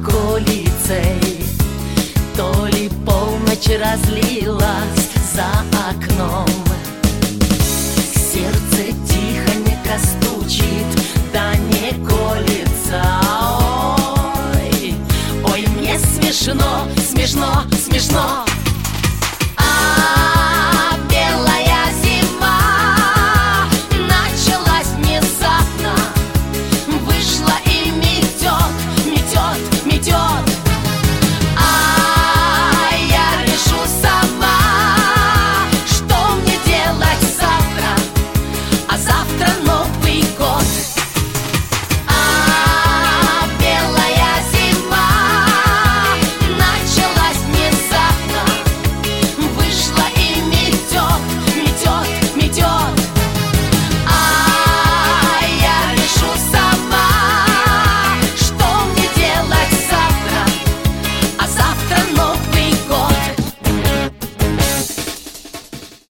околицей, то ли полночь разлилась за окном. Сердце тихонько стучит, да не колется. Ой, ой, мне смешно, смешно, смешно.